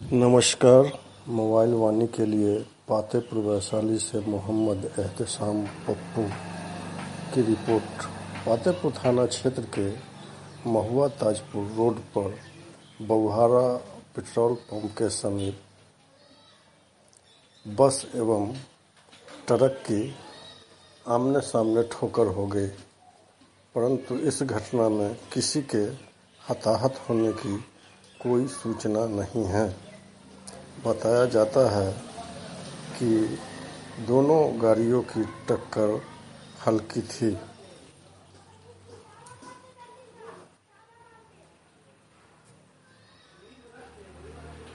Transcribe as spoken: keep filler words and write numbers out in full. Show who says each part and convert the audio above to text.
Speaker 1: नमस्कार। मोबाइल वाणी के लिए पातेपुर वैशाली से मोहम्मद एहतेशाम पप्पू की रिपोर्ट। पातेपुर थाना क्षेत्र के महुआ ताजपुर रोड पर बउहारा पेट्रोल पंप के समीप बस एवं ट्रक की आमने सामने ठोकर हो गई, परंतु इस घटना में किसी के हताहत होने की कोई सूचना नहीं है। बताया जाता है कि दोनों गाड़ियों की टक्कर हल्की थी।